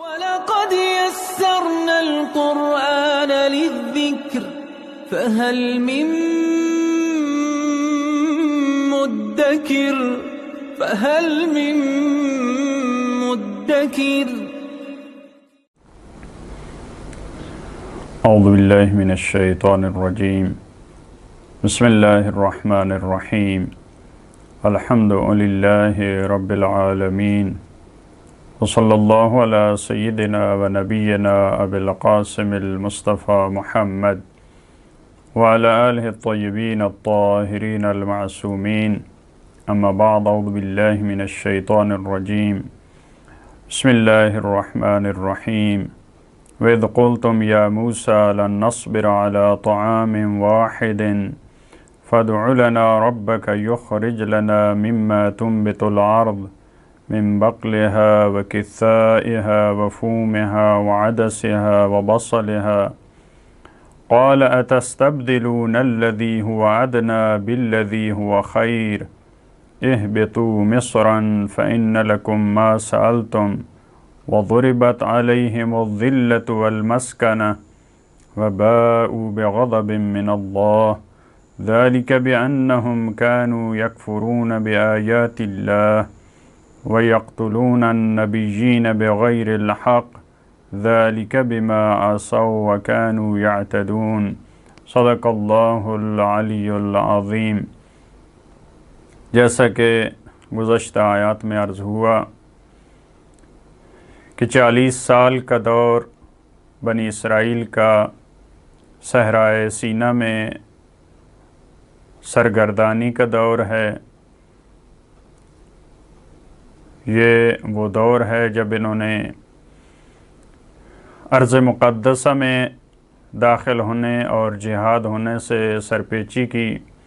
وَلَقَدْ يَسَّرْنَا الْقُرْآنَ لِلذِّكْرِ فَهَلْ مِن مُدَّكِرٍ اعوذ باللہ من الشیطان الرجیم بسم اللہ الرحمن الرحیم الحمد للہ رب العالمین وصلی اللہ علی سیدنا و نبینا ابی القاسم المصطفى محمد وعلى آلہ الطیبین الطاہرین المعصومین اما بعد اعوذ باللہ من الشیطان الرجیم بسم اللہ الرحمن الرحیم وَإِذْ قُلْتُمْ يَا مُوسَى لَن نَّصْبِرَ عَلَى طَعَامٍ وَاحِدٍ فَادْعُ لَنَا رَبَّكَ يُخْرِجْ لَنَا مِمَّا تُنبِتُ الْأَرْضُ مِن بَقْلِهَا وَكِثَّائِهَا وَفُومِهَا وَعَدَسِهَا وَبَصَلِهَا قَالَ أَتَسْتَبْدِلُونَ الَّذِي هُوَ أَدْنَىٰ بِالَّذِي هُوَ خَيْرٌ اهْبِطُوا مِصْرًا فَإِنَّ لَكُم مَّا سَأَلْتُمْ وضربت عليهم الذلة والمسكنة وباءوا بغضب من الله ذلك بأنهم كانوا يكفرون بآيات الله ويقتلون النبيين بغير الحق ذلك بما عصوا وكانوا يعتدون صدق الله العلی العظیم۔ جیسا کہ گزشتہ آیات میں عرض ہوا کہ 40 سال کا دور بنی اسرائیل کا صحرائے سینا میں سرگردانی کا دور ہے۔ یہ وہ دور ہے جب انہوں نے ارض مقدسہ میں داخل ہونے اور جہاد ہونے سے سرپیچی کی،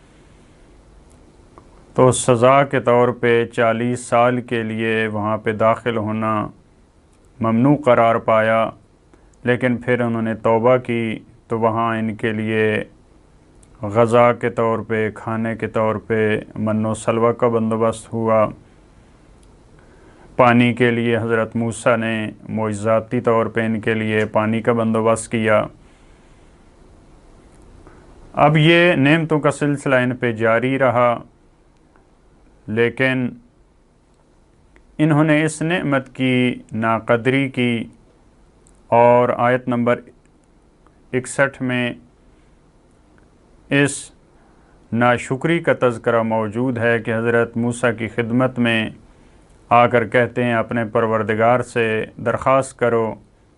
تو سزا کے طور پہ 40 سال کے لیے وہاں پہ داخل ہونا ممنوع قرار پایا، لیکن پھر انہوں نے توبہ کی تو وہاں ان کے لیے غذا کے طور پہ، کھانے کے طور پہ من و سلوہ کا بندوبست ہوا۔ پانی کے لیے حضرت موسیٰ نے معجزاتی طور پہ ان کے لیے پانی کا بندوبست کیا۔ اب یہ نعمتوں کا سلسلہ ان پہ جاری رہا، لیکن انہوں نے اس نعمت کی ناقدری کی، اور آیت نمبر 61 میں اس ناشکری کا تذکرہ موجود ہے کہ حضرت موسیٰ کی خدمت میں آ کر کہتے ہیں اپنے پروردگار سے درخواست کرو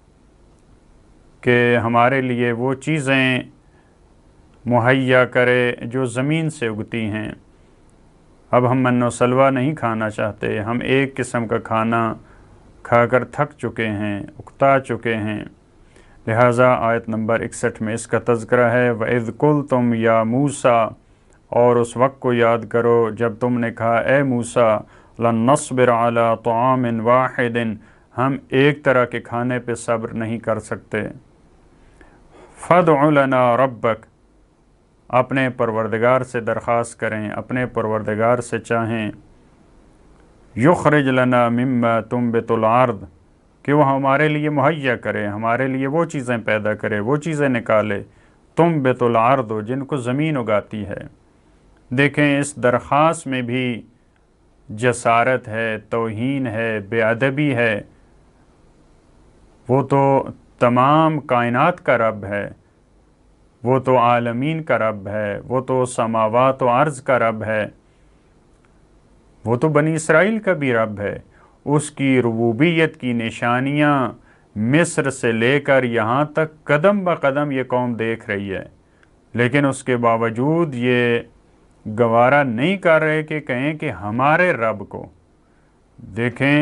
کہ ہمارے لیے وہ چیزیں مہیا کرے جو زمین سے اگتی ہیں۔ اب ہم من و سلوہ نہیں کھانا چاہتے، ہم ایک قسم کا کھانا کھا کر تھک چکے ہیں، اکتا چکے ہیں۔ لہٰذا آیت نمبر 61 میں اس کا تذکرہ ہے، وَإِذْ قُلْتُمْ يَا مُوسَى، اور اس وقت کو یاد کرو جب تم نے کہا اے موسیٰ لَن نَّصْبِرَ عَلَى طَعَامٍ وَاحِدٍ، ہم ایک طرح کے کھانے پہ صبر نہیں کر سکتے۔ فَادْعُ لَنَا رَبَّكَ، اپنے پروردگار سے درخواست کریں، اپنے پروردگار سے چاہیں، یخرج لنا مما تنبت الارض، کہ وہ ہمارے لیے مہیا کرے، ہمارے لیے وہ چیزیں پیدا کرے، وہ چیزیں نکالے، تنبت الارض، جن کو زمین اگاتی ہے۔ دیکھیں اس درخواست میں بھی جسارت ہے، توہین ہے، بے ادبی ہے۔ وہ تو تمام کائنات کا رب ہے، وہ تو عالمین کا رب ہے، وہ تو سماوات و ارض کا رب ہے، وہ تو بنی اسرائیل کا بھی رب ہے۔ اس کی ربوبیت کی نشانیاں مصر سے لے کر یہاں تک قدم بہ قدم یہ قوم دیکھ رہی ہے، لیکن اس کے باوجود یہ گوارا نہیں کر رہے کہ کہیں کہ ہمارے رب کو۔ دیکھیں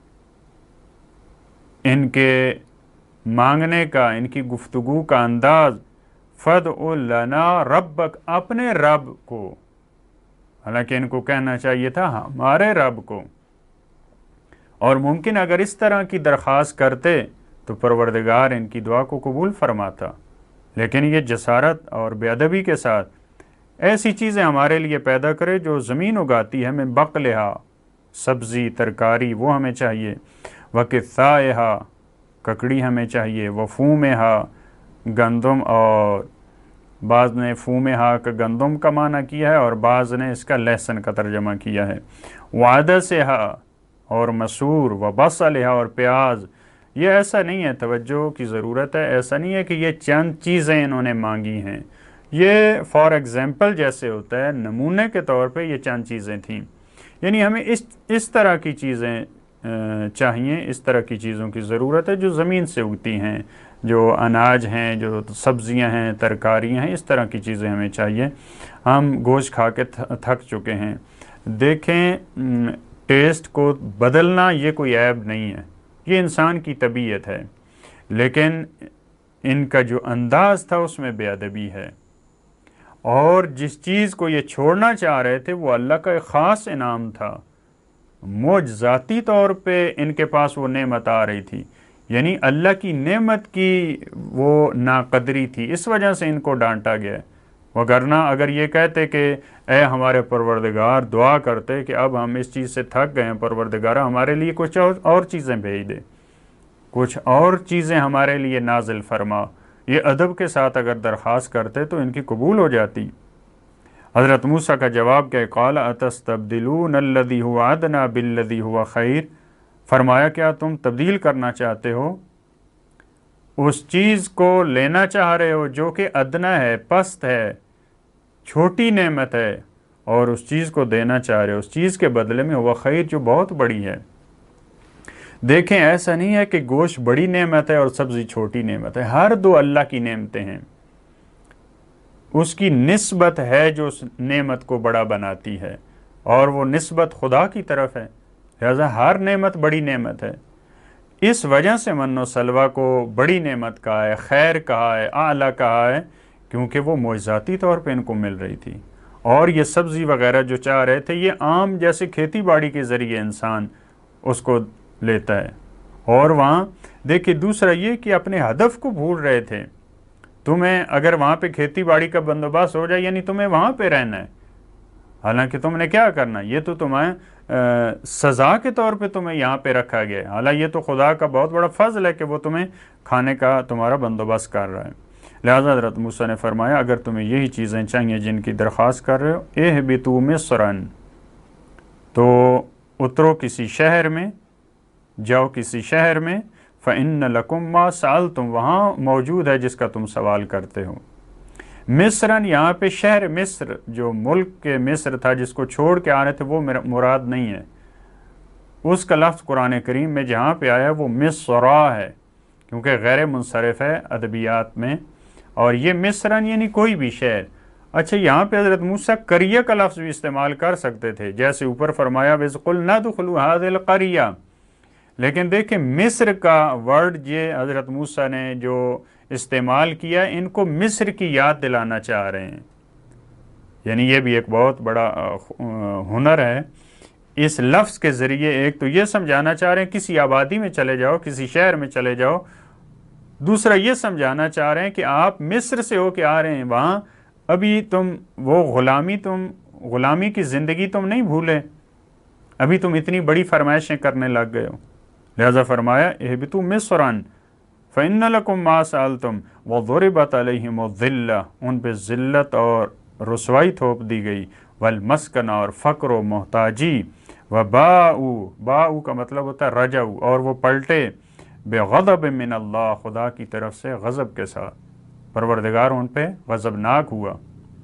ان کے مانگنے کا، ان کی گفتگو کا انداز، فَادْعُ لَنَا رَبَّكَ، اپنے رب کو، حالانکہ ان کو کہنا چاہیے تھا ہمارے رب کو۔ اور ممکن اگر اس طرح کی درخواست کرتے تو پروردگار ان کی دعا کو قبول فرماتا، لیکن یہ جسارت اور بے ادبی کے ساتھ ایسی چیزیں ہمارے لیے پیدا کرے جو زمین اگاتی ہے، ہمیں بقلہا، سبزی ترکاری وہ ہمیں چاہیے، وَقِثَّائِہَا، ککڑی ہمیں چاہیے، وفومہا گندم، اور بعض نے فومہا کا گندم کا معنی کیا ہے اور بعض نے اس کا لہسن کا ترجمہ کیا ہے، وعدسہا اور مسور، وبصلہا اور پیاز۔ یہ ایسا نہیں ہے، توجہ کی ضرورت ہے، ایسا نہیں ہے کہ یہ چند چیزیں انہوں نے مانگی ہیں، یہ فار ایگزامپل جیسے ہوتا ہے، نمونے کے طور پہ یہ چند چیزیں تھیں، یعنی ہمیں اس طرح کی چیزیں چاہیے، اس طرح کی چیزوں کی ضرورت ہے جو زمین سے اگتی ہیں، جو اناج ہیں، جو سبزیاں ہیں، ترکاریاں ہیں، اس طرح کی چیزیں ہمیں چاہیے۔ ہم گوشت کھا کے تھک چکے ہیں۔ دیکھیں، ٹیسٹ کو بدلنا یہ کوئی عیب نہیں ہے، یہ انسان کی طبیعت ہے، لیکن ان کا جو انداز تھا اس میں بے ادبی ہے، اور جس چیز کو یہ چھوڑنا چاہ رہے تھے وہ اللہ کا ایک خاص انعام تھا، معجزاتی طور پہ ان کے پاس وہ نعمت آ رہی تھی، یعنی اللہ کی نعمت کی وہ ناقدری تھی، اس وجہ سے ان کو ڈانٹا گیا۔ وگرنہ اگر یہ کہتے کہ اے ہمارے پروردگار، دعا کرتے کہ اب ہم اس چیز سے تھک گئے ہیں، پروردگار ہمارے لیے کچھ اور چیزیں بھیج دے، کچھ اور چیزیں ہمارے لیے نازل فرما، یہ ادب کے ساتھ اگر درخواست کرتے تو ان کی قبول ہو جاتی۔ حضرت موسیٰ کا جواب کہ قال اتستبدلون الذی هو ادنی بالذی هو خیر، فرمایا کیا تم تبدیل کرنا چاہتے ہو، اس چیز کو لینا چاہ رہے ہو جو کہ ادنا ہے، پست ہے، چھوٹی نعمت ہے، اور اس چیز کو دینا چاہ رہے ہو اس چیز کے بدلے میں وہ خیر جو بہت بڑی ہے۔ دیکھیں، ایسا نہیں ہے کہ گوشت بڑی نعمت ہے اور سبزی چھوٹی نعمت ہے، ہر دو اللہ کی نعمتیں ہیں، اس کی نسبت ہے جو اس نعمت کو بڑا بناتی ہے، اور وہ نسبت خدا کی طرف ہے، لہذا ہر نعمت بڑی نعمت ہے۔ اس وجہ سے من و سلوہ کو بڑی نعمت کہا ہے، خیر کہا ہے، اعلیٰ کہا ہے، کیونکہ وہ معجزاتی طور پہ ان کو مل رہی تھی، اور یہ سبزی وغیرہ جو چاہ رہے تھے یہ عام جیسے کھیتی باڑی کے ذریعے انسان اس کو لیتا ہے، اور وہاں دیکھیں دوسرا یہ کہ اپنے ہدف کو بھول رہے تھے۔ تمہیں اگر وہاں پہ کھیتی باڑی کا بندوبست ہو جائے یعنی تمہیں وہاں پہ رہنا ہے، حالانکہ تم نے کیا کرنا، یہ تو تمہیں سزا کے طور پہ تمہیں یہاں پہ رکھا گیا ہے، حالانکہ یہ تو خدا کا بہت بڑا فضل ہے کہ وہ تمہیں کھانے کا تمہارا بندوبست کر رہا ہے۔ لہذا حضرت موسیٰ نے فرمایا اگر تمہیں یہی چیزیں چاہیے جن کی درخواست کر رہے ہو، اہبطوا مصراً، تو اترو کسی شہر میں، جاؤ کسی شہر میں، فإن لکم ما سألتم، وہاں موجود ہے جس کا تم سوال کرتے ہو۔ مصراً یہاں پہ شہر مصر جو ملک کے مصر تھا جس کو چھوڑ کے آ رہے تھے وہ مراد نہیں ہے، اس کا لفظ قرآن کریم میں جہاں پہ آیا وہ مصرا ہے، کیونکہ غیر منصرف ہے ادبیات میں، اور یہ مصراً یعنی کوئی بھی شہر۔ اچھا، یہاں پہ حضرت موسیٰ قریہ کا لفظ بھی استعمال کر سکتے تھے، جیسے اوپر فرمایا وَإِذْ قُلْنَا ادْخُلُوا هَٰذِهِ الْقَرْيَةَ، لیکن دیکھیں مصر کا ورڈ یہ حضرت موسیٰ نے جو استعمال کیا ان کو مصر کی یاد دلانا چاہ رہے ہیں، یعنی یہ بھی ایک بہت بڑا ہنر ہے، اس لفظ کے ذریعے ایک تو یہ سمجھانا چاہ رہے ہیں کسی آبادی میں چلے جاؤ، کسی شہر میں چلے جاؤ، دوسرا یہ سمجھانا چاہ رہے ہیں کہ آپ مصر سے ہو کے آ رہے ہیں، وہاں ابھی تم وہ غلامی کی زندگی تم نہیں بھولے، ابھی تم اتنی بڑی فرمائشیں کرنے لگ گئے ہو، لہذا فرمایا اہبطوا مصراً فإن لکم ما سألتم وضربت علیہم الذلہ، ان پہ ذلت اور رسوائی تھوپ دی گئی، والمسکنہ اور فقر و محتاجی، وباؤ کا مطلب ہوتا ہے رجعوا، اور وہ پلٹے، بغضب من اللہ، خدا کی طرف سے غضب کے ساتھ، پروردگار ان پہ غضبناک ہوا۔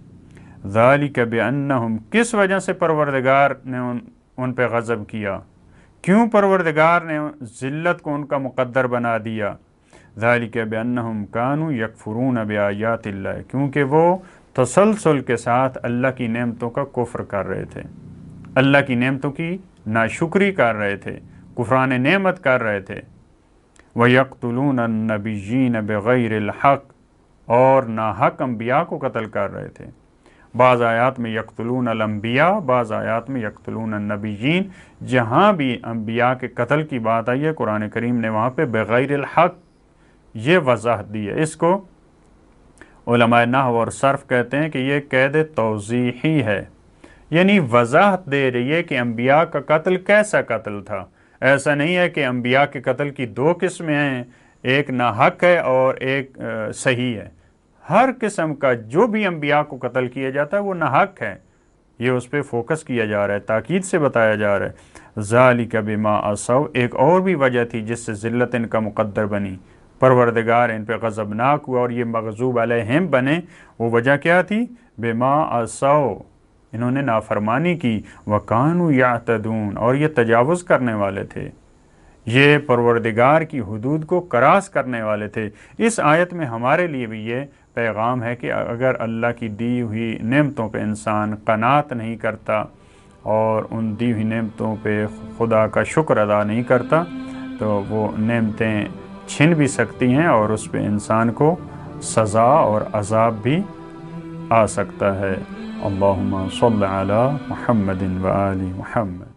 ذالک بانہم، کس وجہ سے پروردگار نے ان پہ غضب کیا، کیوں پروردگار نے ذلت کو ان کا مقدر بنا دیا، ذالک بانہم کانوا یکفرون بآیات اللہ، کیونکہ وہ تسلسل کے ساتھ اللہ کی نعمتوں کا کفر کر رہے تھے، اللہ کی نعمتوں کی ناشکری کر رہے تھے، کفران نعمت کر رہے تھے، وَيَقْتُلُونَ النَّبِيِّينَ بِغَيْرِ الْحَقِّ، اور ناحق انبیاء کو قتل کر رہے تھے، بعض آیات میں یقتلون الانبیاء، بعض آیات میں یقتلون النبیین، جہاں بھی انبیاء کے قتل کی بات آئی ہے قرآن کریم نے وہاں پہ بغیر الحق یہ وضاحت دی ہے۔ اس کو علماء نحو اور صرف کہتے ہیں کہ یہ قید توضیحی ہے، یعنی وضاحت دے رہی ہے کہ انبیاء کا قتل کیسا قتل تھا، ایسا نہیں ہے کہ انبیاء کے قتل کی دو قسمیں ہیں، ایک ناحق ہے اور ایک صحیح ہے۔ ہر قسم کا جو بھی انبیاء کو قتل کیا جاتا ہے وہ ناحق ہے، یہ اس پہ فوکس کیا جا رہا ہے، تاکید سے بتایا جا رہا ہے۔ ذالک بما عصوا، ایک اور بھی وجہ تھی جس سے ذلت ان کا مقدر بنی، پروردگار ان پہ غضبناک ہوا اور یہ مغضوب علیہم بنے۔ وہ وجہ کیا تھی؟ بما عصوا، انہوں نے نافرمانی کی، وکانوا یعتدون، اور یہ تجاوز کرنے والے تھے، یہ پروردگار کی حدود کو کراس کرنے والے تھے۔ اس آیت میں ہمارے لیے بھی یہ پیغام ہے کہ اگر اللہ کی دی ہوئی نعمتوں پہ انسان قناعت نہیں کرتا اور ان دی ہوئی نعمتوں پہ خدا کا شکر ادا نہیں کرتا تو وہ نعمتیں چھن بھی سکتی ہیں اور اس پہ انسان کو سزا اور عذاب بھی آ سکتا ہے۔ اللہم صل علی محمد و آل محمد۔